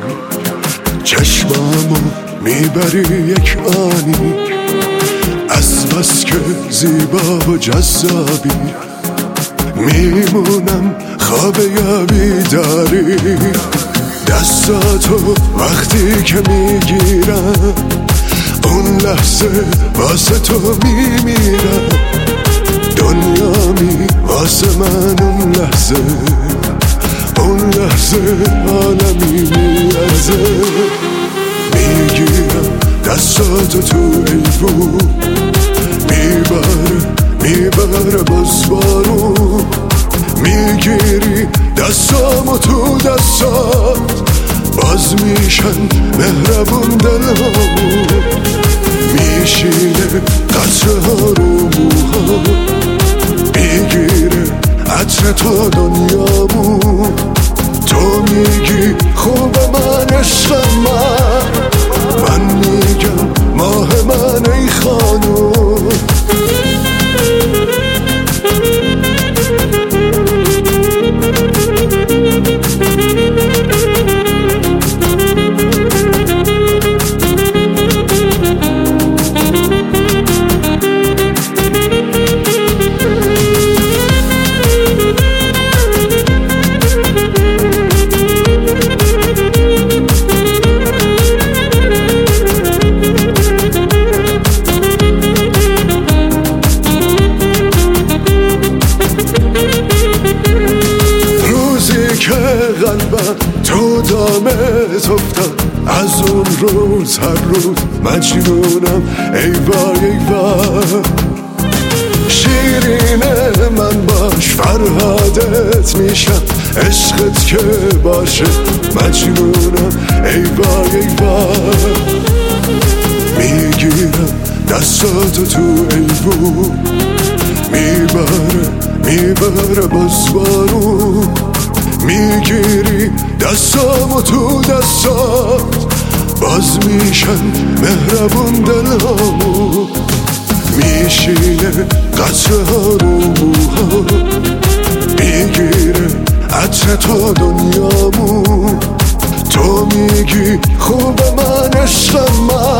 چشمامو میبری یک آنی، از بس که زیبا و جذابی میمونم خواب یا بیداری. دستاتو وقتی که میگیرم اون لحظه واسه تو میمیرم. دنیامی واسه من اون لحظه عالمی میارزه. میگیرم دستاتو تو ایوون، میبره باز بارون. میگیری دستامو تو دستات، باز میشن مهربون دلهامون. میشینه قطره ها رو موها، میگیره عطر تو دنیامون. تو میگی خوب من عشق من میگم ماه من ای خانوم. قلبم تو دامت افتاد، از اون روز هر روز مجنونم. ای وای ای وای شیرینه من باش، فرهادت میشم عشقت که باشه مجنونم. ای وای ای وای میگیرم دستاتو تو ایوون، میبره باز بارون. میگیری دستامو تو دستات، باز میشن مهربون دلهامون. میشینه قطره ها رو موها، میگیره عطر تو دنیامون. تو میگی خوب من عشق من